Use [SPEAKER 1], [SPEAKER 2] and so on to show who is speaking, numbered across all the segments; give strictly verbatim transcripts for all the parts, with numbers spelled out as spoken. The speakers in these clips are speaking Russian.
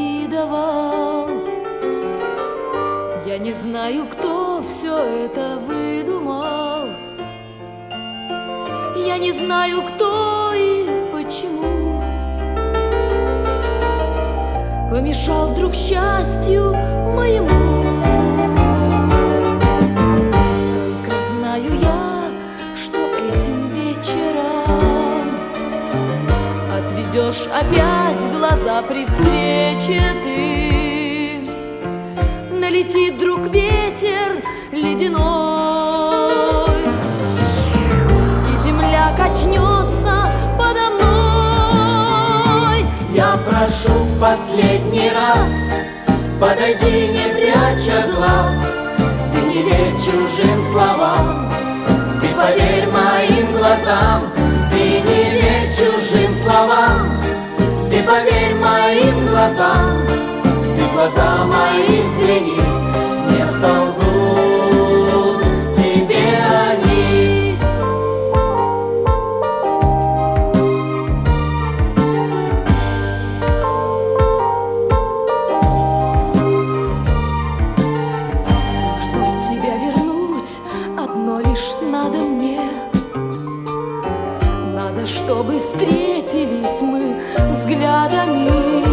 [SPEAKER 1] позавидовал. Я не знаю, кто все это выдумал. Я не знаю, кто и почему помешал вдруг счастью моему. Только знаю я, что этим вечером отведешь опять глаза при встрече ты. Налетит вдруг ветер ледяной, и земля качнется подо мной.
[SPEAKER 2] Я прошу в последний раз, подойди, не пряча глаз. Ты не верь чужим словам, ты поверь моим глазам. Ты не верь чужим словам, ты поверь моим глазам. Ты в глаза мои взгляни, не солгут тебе они.
[SPEAKER 1] Чтоб тебя вернуть, одно лишь надо мне. Надо, чтобы встретились мы взглядами,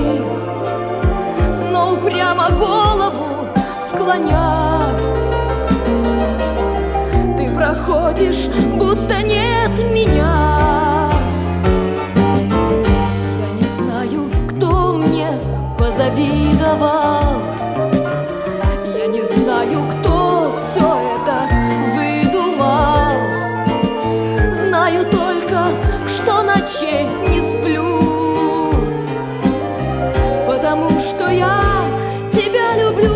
[SPEAKER 1] но упрямо голову склоня ты проходишь, будто нет меня. Я не знаю, кто мне позавидовал. Я не знаю, кто все это выдумал. Знаю только, что ночей не сплю, потому что я тебя люблю.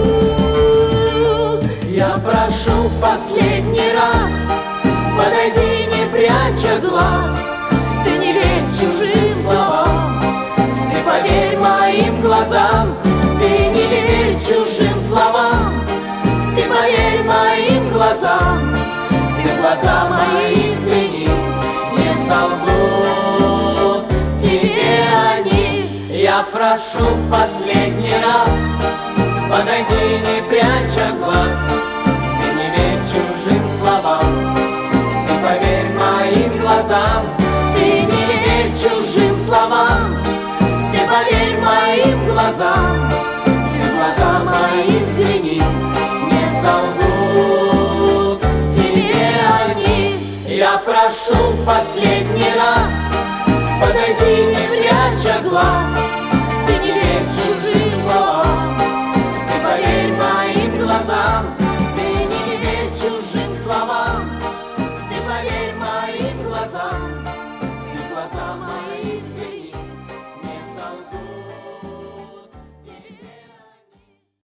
[SPEAKER 2] Я прошу в последний раз, подойди, не пряча глаз.
[SPEAKER 1] Ты не верь чужим словам,
[SPEAKER 2] ты поверь моим глазам. Ты не верь чужим словам, ты поверь моим глазам. Ты в глаза мои взгляни, не солгут тебе они. Я прошу в последний раз, подойди, не пряча глаз. Ты не верь чужим словам, ты поверь моим глазам. Ты не верь чужим словам, ты поверь моим глазам. Ты в глаза мои взгляни, не солгут тебе они. Я прошу в последний раз, подойди, не пряча глаз.